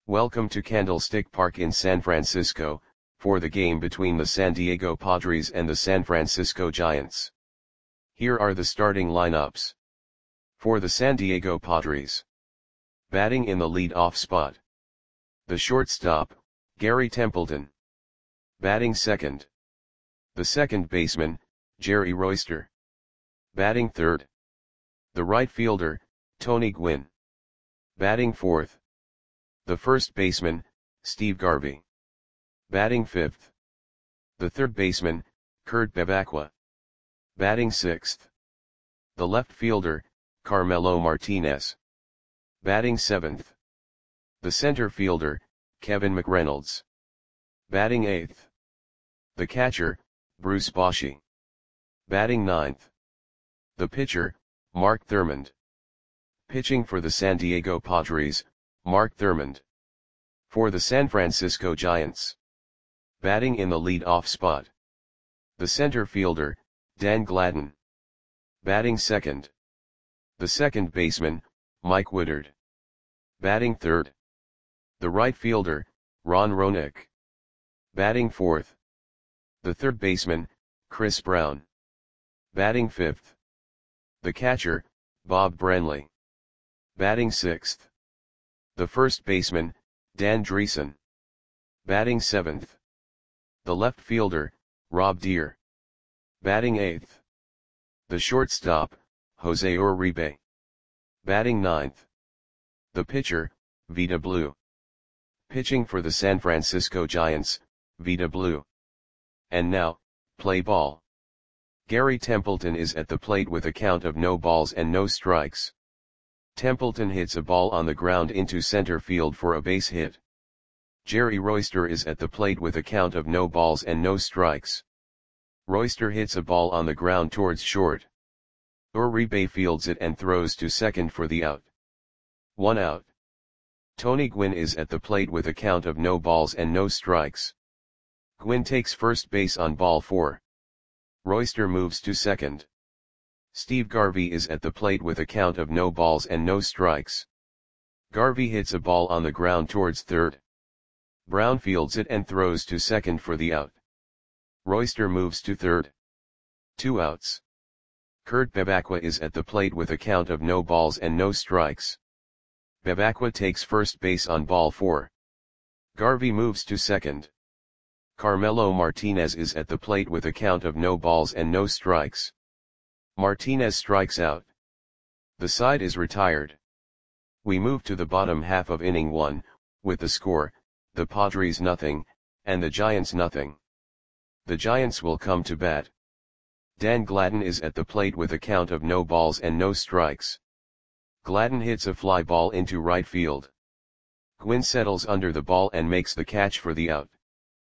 Welcome to Candlestick Park in San Francisco, for the game between the San Diego Padres and the San Francisco Giants. Here are the starting lineups. For the San Diego Padres. Batting in the lead-off spot. The shortstop, Gary Templeton. Batting second. The second baseman, Jerry Royster. Batting third. The right fielder, Tony Gwynn. Batting fourth. The first baseman, Steve Garvey. Batting fifth. The third baseman, Kurt Bevacqua. Batting sixth. The left fielder, Carmelo Martinez. Batting seventh. The center fielder, Kevin McReynolds. Batting eighth. The catcher, Bruce Bochy. Batting ninth. The pitcher, Mark Thurmond. Pitching for the San Diego Padres, Mark Thurmond. For the San Francisco Giants. Batting in the lead-off spot. The center fielder, Dan Gladden. Batting second. The second baseman, Mike Woodard. Batting third. The right fielder, Ron Roenick. Batting fourth. The third baseman, Chris Brown. Batting fifth. The catcher, Bob Branley. Batting sixth. The first baseman, Dan Dreesen. Batting seventh. The left fielder, Rob Deere. Batting eighth. The shortstop, Jose Uribe. Batting ninth. The pitcher, Vida Blue. Pitching for the San Francisco Giants, Vida Blue. And now, play ball. Gary Templeton is at the plate with a count of no balls and no strikes. Templeton hits a ball on the ground into center field for a base hit. Jerry Royster is at the plate with a count of no balls and no strikes. Royster hits a ball on the ground towards short. Uribe fields it and throws to second for the out. 1 out. Tony Gwynn is at the plate with a count of no balls and no strikes. Gwynn takes first base on ball 4. Royster moves to second. Steve Garvey is at the plate with a count of no balls and no strikes. Garvey hits a ball on the ground towards third. Brown fields it and throws to second for the out. Royster moves to third. 2 outs. Kurt Bevacqua is at the plate with a count of no balls and no strikes. Bevacqua takes first base on ball 4. Garvey moves to second. Carmelo Martinez is at the plate with a count of no balls and no strikes. Martinez strikes out. The side is retired. We move to the bottom half of inning 1, with the score, the Padres nothing, and the Giants nothing. The Giants will come to bat. Dan Gladden is at the plate with a count of no balls and no strikes. Gladden hits a fly ball into right field. Gwynn settles under the ball and makes the catch for the out.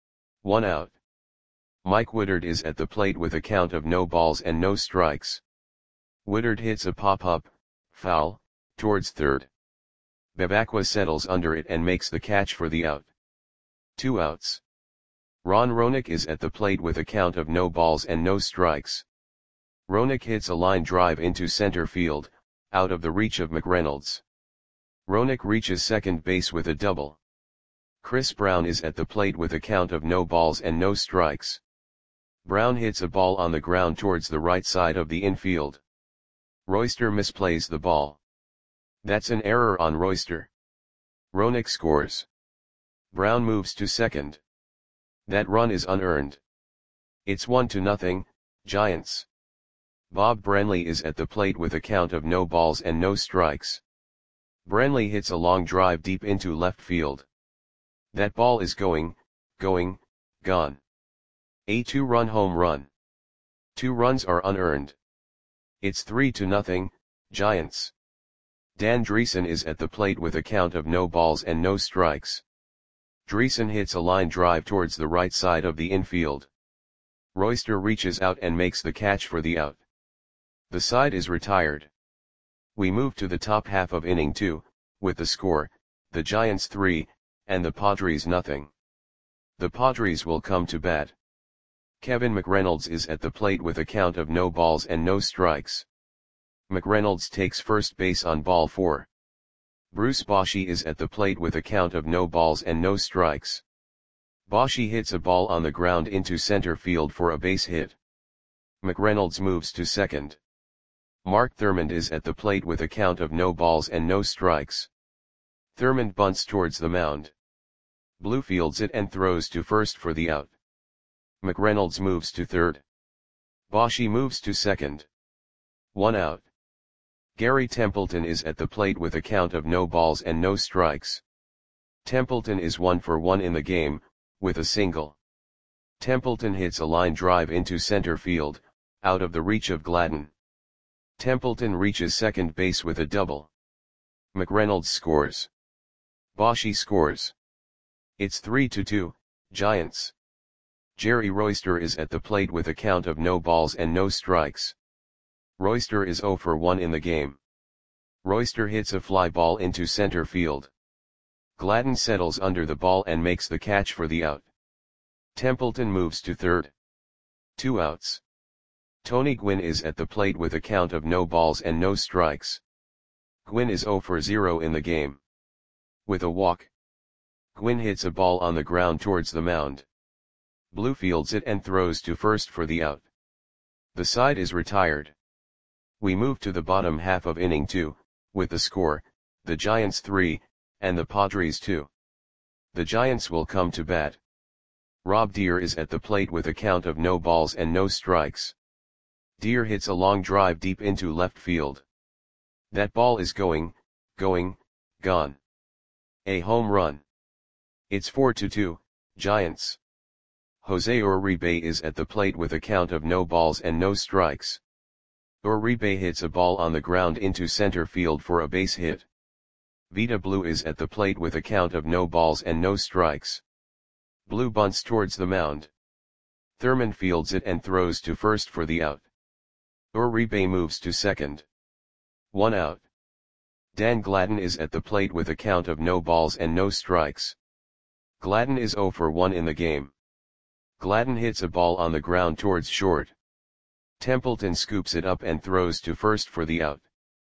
1 out. Mike Woodard is at the plate with a count of no balls and no strikes. Woodard hits a pop-up, foul, towards third. Bevacqua settles under it and makes the catch for the out. 2 outs. Ron Roenick is at the plate with a count of no balls and no strikes. Roenick hits a line drive into center field, out of the reach of McReynolds. Roenick reaches second base with a double. Chris Brown is at the plate with a count of no balls and no strikes. Brown hits a ball on the ground towards the right side of the infield. Royster misplays the ball. That's an error on Royster. Roenick scores. Brown moves to second. That run is unearned. It's 1-0, Giants. Bob Branley is at the plate with a count of no balls and no strikes. Branley hits a long drive deep into left field. That ball is gone. A 2-run home run. 2 runs are unearned. It's 3-0, Giants. Dan Dreesen is at the plate with a count of no balls and no strikes. Dreesen hits a line drive towards the right side of the infield. Royster reaches out and makes the catch for the out. The side is retired. We move to the top half of inning 2, with the score, the Giants 3, and the Padres nothing. The Padres will come to bat. Kevin McReynolds is at the plate with a count of no balls and no strikes. McReynolds takes first base on ball 4. Bruce Bochy is at the plate with a count of no balls and no strikes. Bochy hits a ball on the ground into center field for a base hit. McReynolds moves to second. Mark Thurmond is at the plate with a count of no balls and no strikes. Thurmond bunts towards the mound. Blue fields it and throws to first for the out. McReynolds moves to third. Bochy moves to second. 1 out. Gary Templeton is at the plate with a count of no balls and no strikes. Templeton is 1 for 1 in the game, with a single. Templeton hits a line drive into center field, out of the reach of Gladden. Templeton reaches second base with a double. McReynolds scores. Bochy scores. It's 3-2, Giants. Jerry Royster is at the plate with a count of no balls and no strikes. Royster is 0 for 1 in the game. Royster hits a fly ball into center field. Gladden settles under the ball and makes the catch for the out. Templeton moves to third. 2 outs. Tony Gwynn is at the plate with a count of no balls and no strikes. Gwynn is 0 for 0 in the game. With a walk, Gwynn hits a ball on the ground towards the mound. Blue fields it and throws to first for the out. The side is retired. We move to the bottom half of inning 2, with the score, the Giants 3, and the Padres 2. The Giants will come to bat. Rob Deer is at the plate with a count of no balls and no strikes. Deer hits a long drive deep into left field. That ball is going, gone. A home run. It's 4-2, Giants. Jose Uribe is at the plate with a count of no balls and no strikes. Uribe hits a ball on the ground into center field for a base hit. Vida Blue is at the plate with a count of no balls and no strikes. Blue bunts towards the mound. Thurmond fields it and throws to first for the out. Uribe moves to second. 1 out. Dan Gladden is at the plate with a count of no balls and no strikes. Gladden is 0 for 1 in the game. Gladden hits a ball on the ground towards short. Templeton scoops it up and throws to first for the out.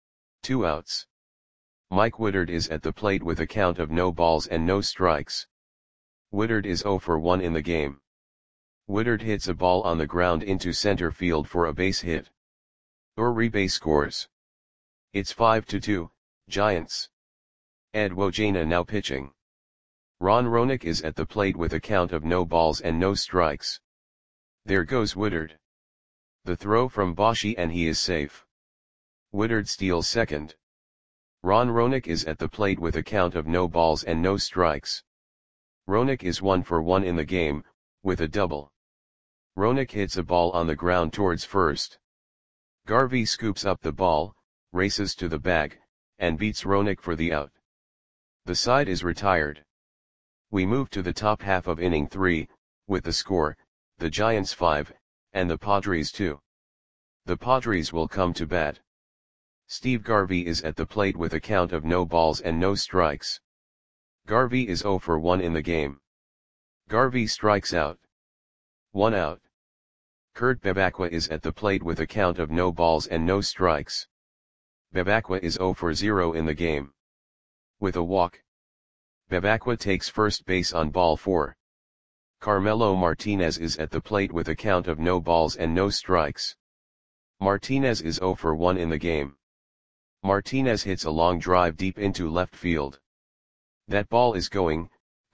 2 outs. Mike Woodard is at the plate with a count of no balls and no strikes. Woodard is 0 for 1 in the game. Woodard hits a ball on the ground into center field for a base hit. Uribe scores. It's 5-2, Giants. Ed Wojena now pitching. Ron Roenick is at the plate with a count of no balls and no strikes. There goes Woodard. The throw from Bochy and he is safe. Woodard steals second. Ron Roenick is at the plate with a count of no balls and no strikes. Roenick is 1 for 1 in the game, with a double. Roenick hits a ball on the ground towards first. Garvey scoops up the ball, races to the bag, and beats Roenick for the out. The side is retired. We move to the top half of inning 3, with the score, the Giants 5, and the Padres 2. The Padres will come to bat. Steve Garvey is at the plate with a count of no balls and no strikes. Garvey is 0 for 1 in the game. Garvey strikes out. 1 out. Kurt Bebacqua is at the plate with a count of no balls and no strikes. Bebacqua is 0 for 0 in the game. With a walk, Bebacqua takes first base on ball 4. Carmelo Martinez is at the plate with a count of no balls and no strikes. Martinez is 0 for 1 in the game. Martinez hits a long drive deep into left field. That ball is going,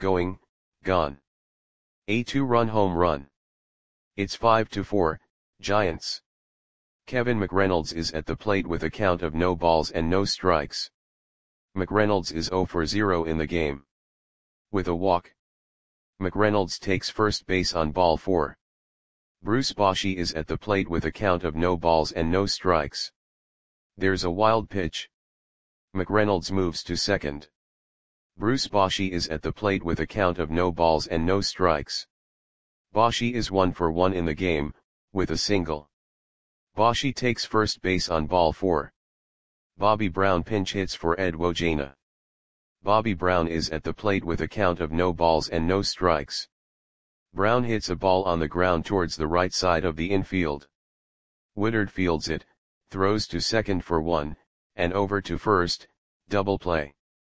gone. A 2-run home run. It's 5-4, Giants. Kevin McReynolds is at the plate with a count of no balls and no strikes. McReynolds is 0 for 0 in the game. With a walk, McReynolds takes first base on ball 4. Bruce Bochy is at the plate with a count of no balls and no strikes. There's a wild pitch. McReynolds moves to second. Bruce Bochy is at the plate with a count of no balls and no strikes. Bochy is 1 for 1 in the game, with a single. Bochy takes first base on ball 4. Bobby Brown pinch hits for Ed Wojena. Bobby Brown is at the plate with a count of no balls and no strikes. Brown hits a ball on the ground towards the right side of the infield. Woodard fields it, throws to second for 1, and over to first, double play.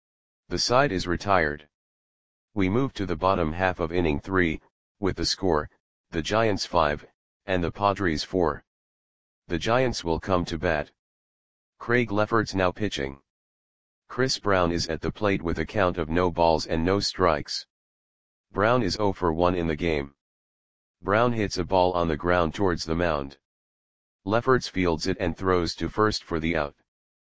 The side is retired. We move to the bottom half of inning 3, with the score, the Giants 5, and the Padres 4. The Giants will come to bat. Craig Lefferts now pitching. Chris Brown is at the plate with a count of no balls and no strikes. Brown is 0 for 1 in the game. Brown hits a ball on the ground towards the mound. Lefferts fields it and throws to first for the out.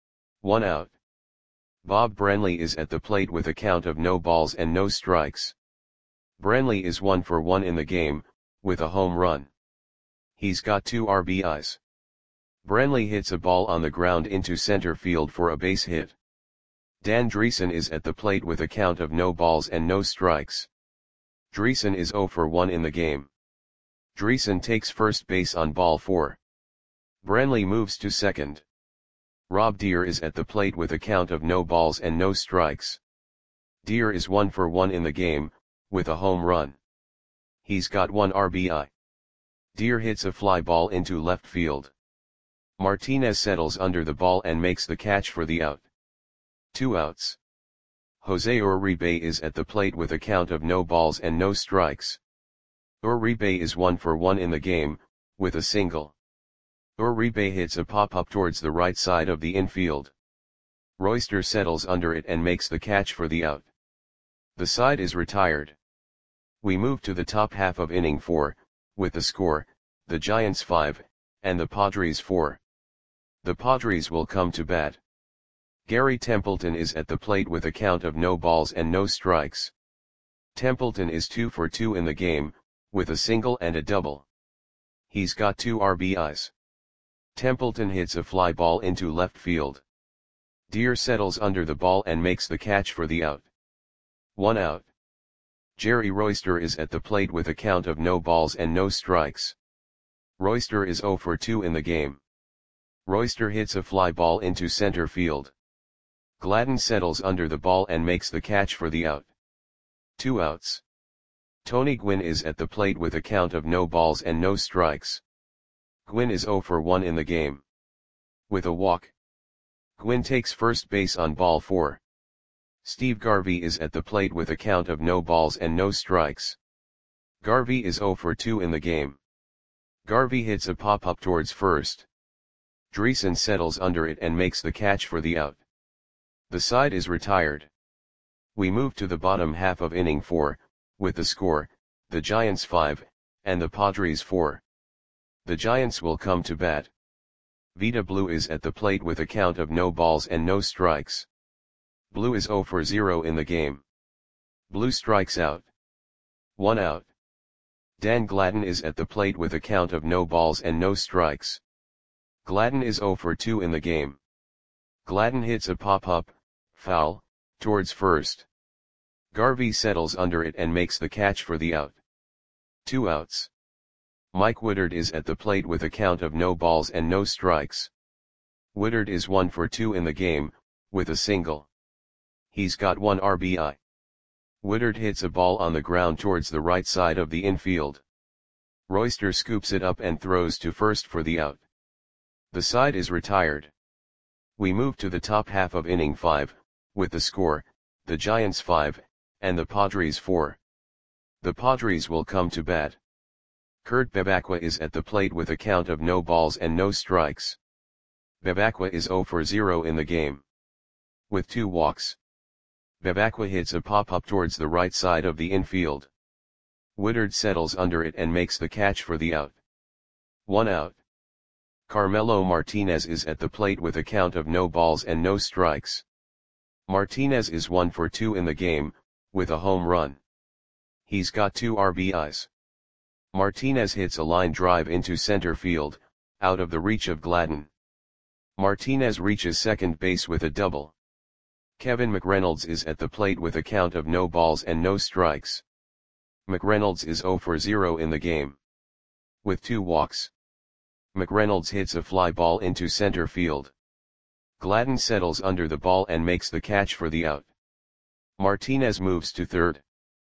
1 out. Bob Branley is at the plate with a count of no balls and no strikes. Branley is 1 for 1 in the game, with a home run. He's got 2 RBIs. Branley hits a ball on the ground into center field for a base hit. Dan Dreesen is at the plate with a count of no balls and no strikes. Dreesen is 0 for 1 in the game. Dreesen takes first base on ball 4. Branley moves to second. Rob Deer is at the plate with a count of no balls and no strikes. Deer is 1 for 1 in the game, with a home run. He's got 1 RBI. Deer hits a fly ball into left field. Martinez settles under the ball and makes the catch for the out. 2 outs. Jose Uribe is at the plate with a count of no balls and no strikes. Uribe is 1 for 1 in the game, with a single. Uribe hits a pop-up towards the right side of the infield. Royster settles under it and makes the catch for the out. The side is retired. We move to the top half of inning 4, with the score, the Giants 5, and the Padres 4. The Padres will come to bat. Gary Templeton is at the plate with a count of no balls and no strikes. Templeton is 2 for 2 in the game, with a single and a double. He's got 2 RBIs. Templeton hits a fly ball into left field. Deer settles under the ball and makes the catch for the out. 1 out. Jerry Royster is at the plate with a count of no balls and no strikes. Royster is 0 for 2 in the game. Royster hits a fly ball into center field. Gladden settles under the ball and makes the catch for the out. 2 outs. Tony Gwynn is at the plate with a count of no balls and no strikes. Gwynn is 0 for 1 in the game. With a walk. Gwynn takes first base on ball 4. Steve Garvey is at the plate with a count of no balls and no strikes. Garvey is 0 for 2 in the game. Garvey hits a pop-up towards first. Dreesen settles under it and makes the catch for the out. The side is retired. We move to the bottom half of inning 4, with the score, the Giants 5, and the Padres 4. The Giants will come to bat. Vida Blue is at the plate with a count of no balls and no strikes. Blue is 0 for 0 in the game. Blue strikes out. 1 out. Dan Gladden is at the plate with a count of no balls and no strikes. Gladden is 0 for 2 in the game. Gladden hits a pop-up, foul, towards first. Garvey settles under it and makes the catch for the out. 2 outs. Mike Woodard is at the plate with a count of no balls and no strikes. Woodard is 1 for 2 in the game, with a single. He's got 1 RBI. Woodard hits a ball on the ground towards the right side of the infield. Royster scoops it up and throws to first for the out. The side is retired. We move to the top half of inning 5, with the score, the Giants 5, and the Padres 4. The Padres will come to bat. Kurt Bebacqua is at the plate with a count of no balls and no strikes. Bebacqua is 0 for 0 in the game. With 2 walks. Bebacqua hits a pop-up towards the right side of the infield. Woodard settles under it and makes the catch for the out. 1 out. Carmelo Martinez is at the plate with a count of no balls and no strikes. Martinez is 1 for 2 in the game, with a home run. He's got 2 RBIs. Martinez hits a line drive into center field, out of the reach of Gladden. Martinez reaches second base with a double. Kevin McReynolds is at the plate with a count of no balls and no strikes. McReynolds is 0 for 0 in the game. With 2 walks. McReynolds hits a fly ball into center field. Gladden settles under the ball and makes the catch for the out. Martinez moves to third.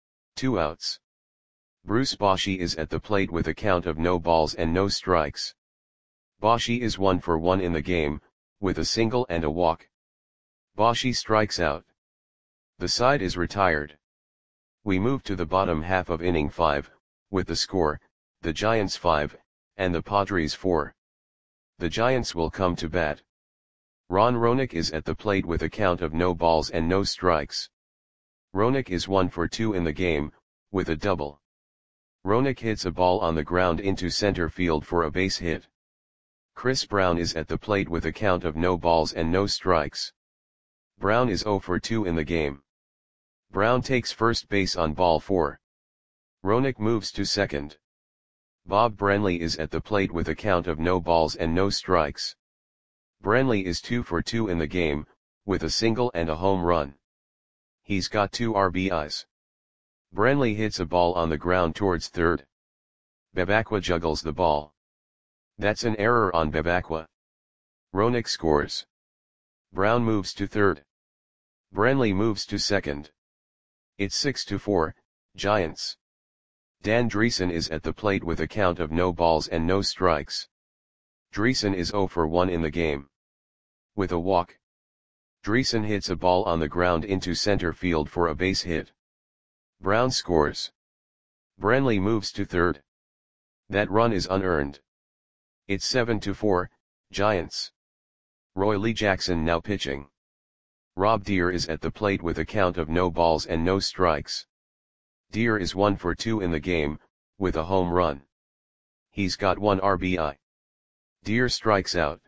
2 outs. Bruce Bochy is at the plate with a count of no balls and no strikes. Bochy is 1 for 1 in the game, with a single and a walk. Bochy strikes out. The side is retired. We move to the bottom half of inning 5, with the score, the Giants 5, and the Padres 4. The Giants will come to bat. Ron Roenick is at the plate with a count of no balls and no strikes. Roenick is 1 for 2 in the game, with a double. Roenick hits a ball on the ground into center field for a base hit. Chris Brown is at the plate with a count of no balls and no strikes. Brown is 0 for 2 in the game. Brown takes first base on ball 4. Roenick moves to second. Bob Brenly is at the plate with a count of no balls and no strikes. Brenly is 2 for 2 in the game, with a single and a home run. He's got 2 RBIs. Brenly hits a ball on the ground towards third. Bebacqua juggles the ball. That's an error on Bebacqua. Roenick scores. Brown moves to third. Brenly moves to second. It's 6-4, Giants. Dan Dreesen is at the plate with a count of no balls and no strikes. Dreesen is 0 for 1 in the game. With a walk. Dreesen hits a ball on the ground into center field for a base hit. Brown scores. Brenly moves to third. That run is unearned. It's 7-4, Giants. Roy Lee Jackson now pitching. Rob Deer is at the plate with a count of no balls and no strikes. Deer is 1 for 2 in the game, with a home run. He's got 1 RBI. Deer strikes out.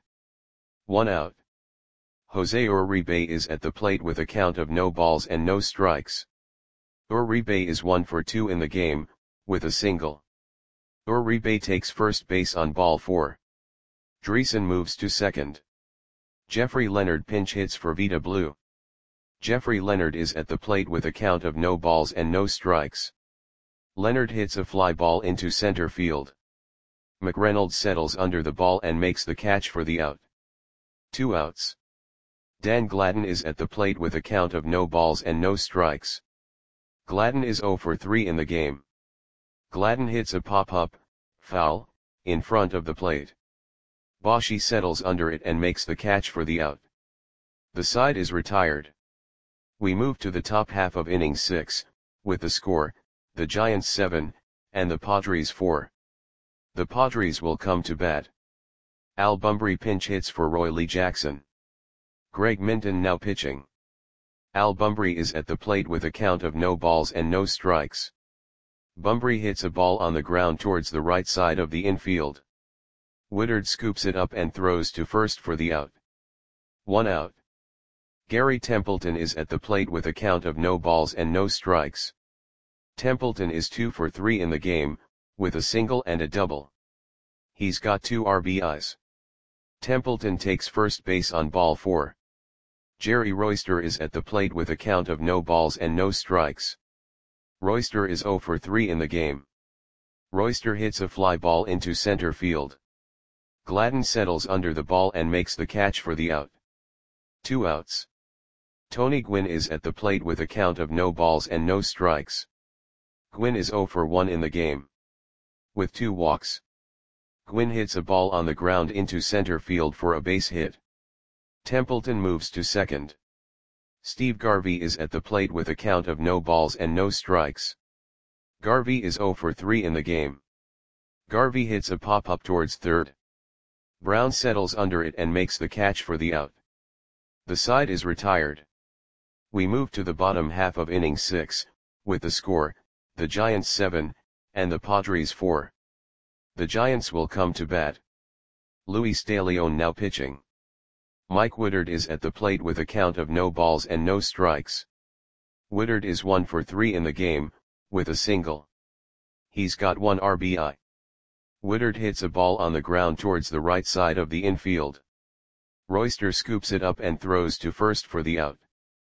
1 out. Jose Uribe is at the plate with a count of no balls and no strikes. Uribe is 1 for 2 in the game, with a single. Uribe takes first base on ball 4. Dreesen moves to second. Jeffrey Leonard pinch hits for Vita Blue. Jeffrey Leonard is at the plate with a count of no balls and no strikes. Leonard hits a fly ball into center field. McReynolds settles under the ball and makes the catch for the out. 2 outs. Dan Gladden is at the plate with a count of no balls and no strikes. Gladden is 0 for 3 in the game. Gladden hits a pop-up, foul, in front of the plate. Boshi settles under it and makes the catch for the out. The side is retired. We move to the top half of inning 6, with the score, the Giants 7, and the Padres 4. The Padres will come to bat. Al Bumbry pinch hits for Roy Lee Jackson. Greg Minton now pitching. Al Bumbry is at the plate with a count of no balls and no strikes. Bumbry hits a ball on the ground towards the right side of the infield. Woodard scoops it up and throws to first for the out. 1 out. Gary Templeton is at the plate with a count of no balls and no strikes. Templeton is 2 for 3 in the game, with a single and a double. He's got 2 RBIs. Templeton takes first base on ball 4. Jerry Royster is at the plate with a count of no balls and no strikes. Royster is 0 for 3 in the game. Royster hits a fly ball into center field. Gladden settles under the ball and makes the catch for the out. 2 outs. Tony Gwynn is at the plate with a count of no balls and no strikes. Gwynn is 0 for 1 in the game. With 2 walks. Gwynn hits a ball on the ground into center field for a base hit. Templeton moves to second. Steve Garvey is at the plate with a count of no balls and no strikes. Garvey is 0 for 3 in the game. Garvey hits a pop-up towards third. Brown settles under it and makes the catch for the out. The side is retired. We move to the bottom half of inning 6, with the score, the Giants 7, and the Padres 4. The Giants will come to bat. Luis De Leon now pitching. Mike Woodard is at the plate with a count of no balls and no strikes. Woodard is 1 for 3 in the game, with a single. He's got 1 RBI. Woodard hits a ball on the ground towards the right side of the infield. Royster scoops it up and throws to first for the out.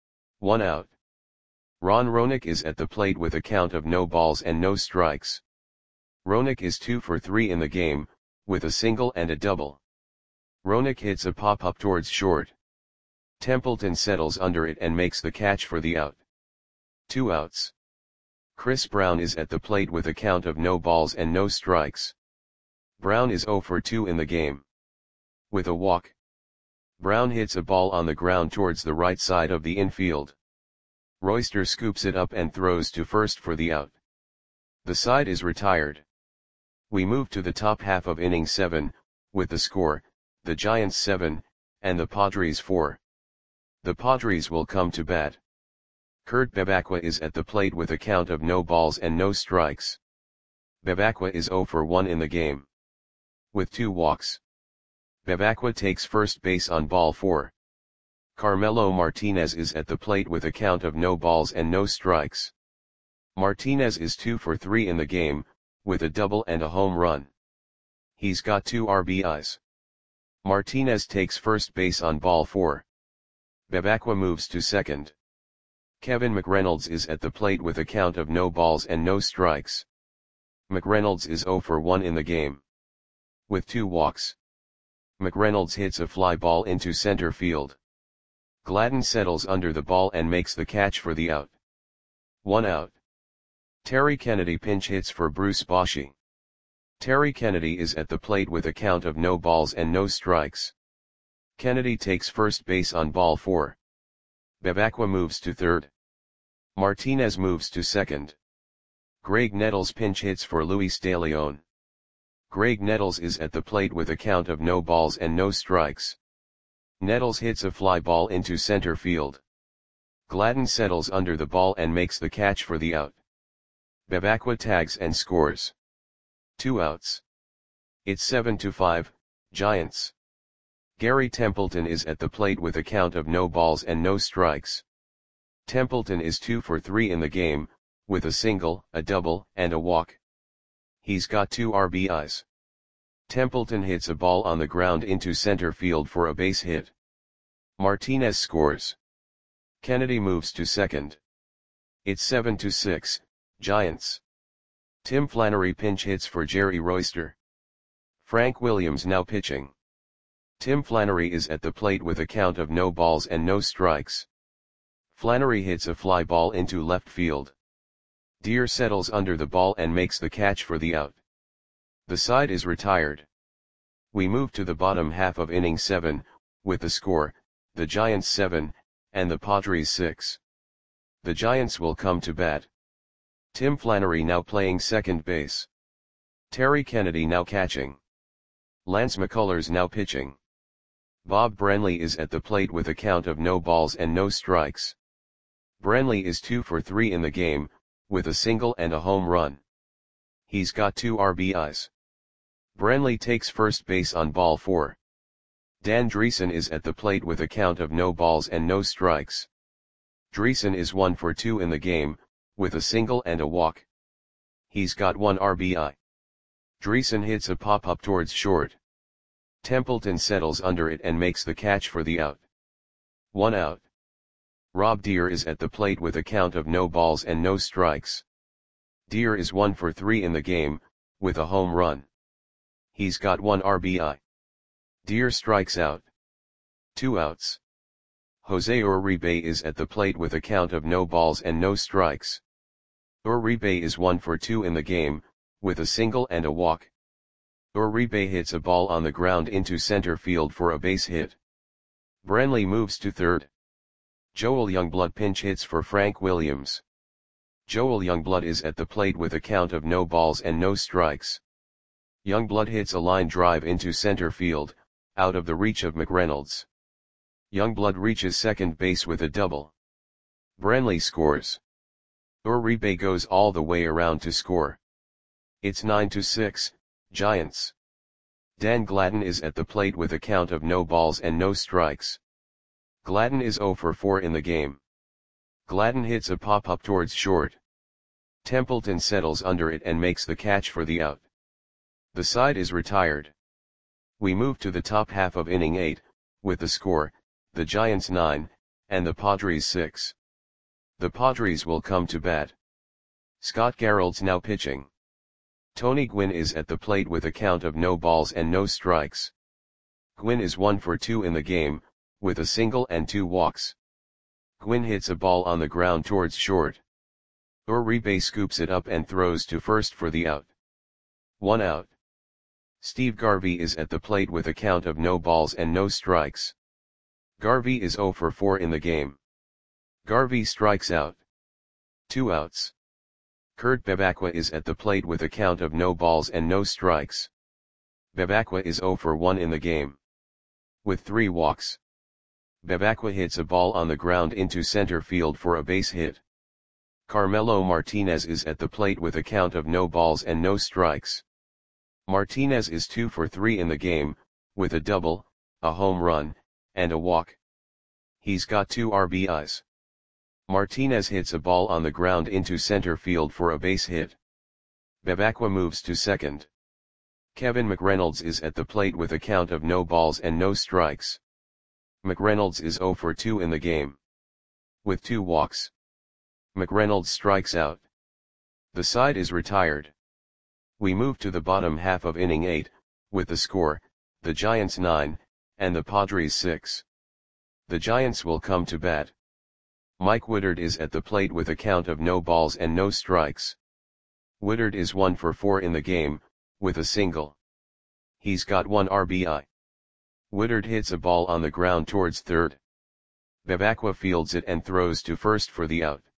1 out. Ron Roenick is at the plate with a count of no balls and no strikes. Roenick is 2 for 3 in the game, with a single and a double. Roenick hits a pop-up towards short. Templeton settles under it and makes the catch for the out. 2 outs. Chris Brown is at the plate with a count of no balls and no strikes. Brown is 0 for 2 in the game. With a walk. Brown hits a ball on the ground towards the right side of the infield. Royster scoops it up and throws to first for the out. The side is retired. We move to the top half of inning 7, with the score, the Giants 7, and the Padres 4. The Padres will come to bat. Kurt Bevacqua is at the plate with a count of no balls and no strikes. Bevacqua is 0 for 1 in the game, with 2 walks. Bevacqua takes first base on ball 4. Carmelo Martinez is at the plate with a count of no balls and no strikes. Martinez is 2 for 3 in the game, with a double and a home run. He's got 2 RBIs. Martinez takes first base on ball 4. Bevacqua moves to second. Kevin McReynolds is at the plate with a count of no balls and no strikes. McReynolds is 0 for 1 in the game, with 2 walks. McReynolds hits a fly ball into center field. Gladden settles under the ball and makes the catch for the out. 1 out. Terry Kennedy pinch hits for Bruce Bochy. Terry Kennedy is at the plate with a count of no balls and no strikes. Kennedy takes first base on ball 4. Bevacqua moves to third. Martinez moves to second. Greg Nettles pinch hits for Luis De Leon. Greg Nettles is at the plate with a count of no balls and no strikes. Nettles hits a fly ball into center field. Gladden settles under the ball and makes the catch for the out. Bevacqua tags and scores. 2 outs. It's 7-5, Giants. Gary Templeton is at the plate with a count of no balls and no strikes. Templeton is 2 for 3 in the game, with a single, a double, and a walk. He's got 2 RBIs. Templeton hits a ball on the ground into center field for a base hit. Martinez scores. Kennedy moves to second. It's 7-6, Giants. Tim Flannery pinch hits for Jerry Royster. Frank Williams now pitching. Tim Flannery is at the plate with a count of no balls and no strikes. Flannery hits a fly ball into left field. Deer settles under the ball and makes the catch for the out. The side is retired. We move to the bottom half of inning 7, with the score, the Giants 7, and the Padres 6. The Giants will come to bat. Tim Flannery now playing second base. Terry Kennedy now catching. Lance McCullers now pitching. Bob Brenly is at the plate with a count of no balls and no strikes. Brenly is 2 for 3 in the game, with a single and a home run. He's got 2 RBIs. Brenly takes first base on ball 4. Dan Dreesen is at the plate with a count of no balls and no strikes. Dreesen is 1 for 2 in the game, with a single and a walk. He's got 1 RBI. Dreesen hits a pop-up towards short. Templeton settles under it and makes the catch for the out. 1 out. Rob Deer is at the plate with a count of no balls and no strikes. Deer is 1 for 3 in the game, with a home run. He's got 1 RBI. Deer strikes out. 2 outs. Jose Uribe is at the plate with a count of no balls and no strikes. Uribe is 1 for 2 in the game, with a single and a walk. Uribe hits a ball on the ground into center field for a base hit. Brenly moves to third. Joel Youngblood pinch hits for Frank Williams. Joel Youngblood is at the plate with a count of no balls and no strikes. Youngblood hits a line drive into center field, out of the reach of McReynolds. Youngblood reaches second base with a double. Brenly scores. Uribe goes all the way around to score. It's 9-6, Giants. Dan Gladden is at the plate with a count of no balls and no strikes. Gladden is 0 for 4 in the game. Gladden hits a pop-up towards short. Templeton settles under it and makes the catch for the out. The side is retired. We move to the top half of inning 8, with the score, the Giants 9, and the Padres 6. The Padres will come to bat. Scott Garreld's now pitching. Tony Gwynn is at the plate with a count of no balls and no strikes. Gwynn is 1 for 2 in the game, with a single and 2 walks. Gwynn hits a ball on the ground towards short. Uribe scoops it up and throws to first for the out. 1 out. Steve Garvey is at the plate with a count of no balls and no strikes. Garvey is 0 for 4 in the game. Garvey strikes out. 2 outs. Kurt Bevacqua is at the plate with a count of no balls and no strikes. Bevacqua is 0 for 1 in the game. With 3 walks. Bevacqua hits a ball on the ground into center field for a base hit. Carmelo Martinez is at the plate with a count of no balls and no strikes. Martinez is 2 for 3 in the game, with a double, a home run, and a walk. He's got 2 RBIs. Martinez hits a ball on the ground into center field for a base hit. Bevacqua moves to second. Kevin McReynolds is at the plate with a count of no balls and no strikes. McReynolds is 0 for 2 in the game. With 2 walks. McReynolds strikes out. The side is retired. We move to the bottom half of inning 8, with the score, the Giants 9, and the Padres 6. The Giants will come to bat. Mike Woodard is at the plate with a count of no balls and no strikes. Woodard is 1 for 4 in the game, with a single. He's got 1 RBI. Woodard hits a ball on the ground towards third. Bevacqua fields it and throws to first for the out.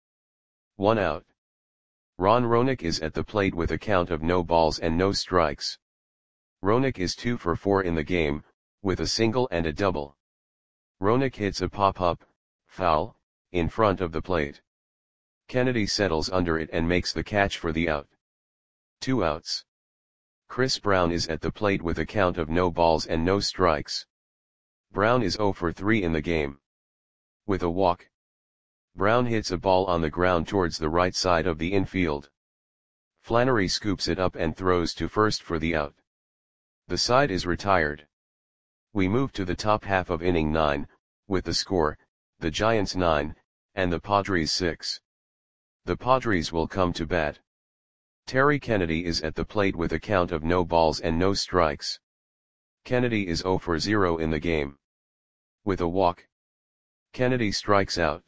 1 out. Ron Roenick is at the plate with a count of no balls and no strikes. Roenick is 2 for 4 in the game, with a single and a double. Roenick hits a pop-up, foul, in front of the plate. Kennedy settles under it and makes the catch for the out. 2 outs. Chris Brown is at the plate with a count of no balls and no strikes. Brown is 0 for 3 in the game. With a walk. Brown hits a ball on the ground towards the right side of the infield. Flannery scoops it up and throws to first for the out. The side is retired. We move to the top half of inning 9, with the score, the Giants 9, and the Padres 6. The Padres will come to bat. Terry Kennedy is at the plate with a count of no balls and no strikes. Kennedy is 0 for 0 in the game. With a walk. Kennedy strikes out.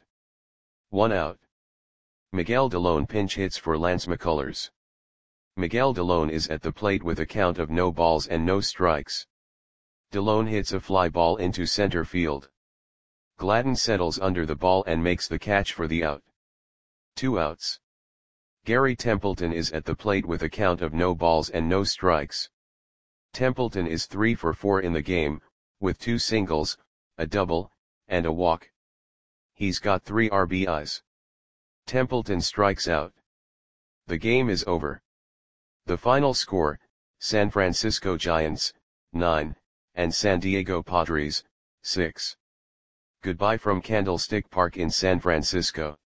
1 out. Miguel Delone pinch hits for Lance McCullers. Miguel Delone is at the plate with a count of no balls and no strikes. Delone hits a fly ball into center field. Gladden settles under the ball and makes the catch for the out. 2 outs. Gary Templeton is at the plate with a count of no balls and no strikes. Templeton is 3 for 4 in the game, with 2 singles, a double, and a walk. He's got 3 RBIs. Templeton strikes out. The game is over. The final score, San Francisco Giants, 9, and San Diego Padres, 6. Goodbye from Candlestick Park in San Francisco.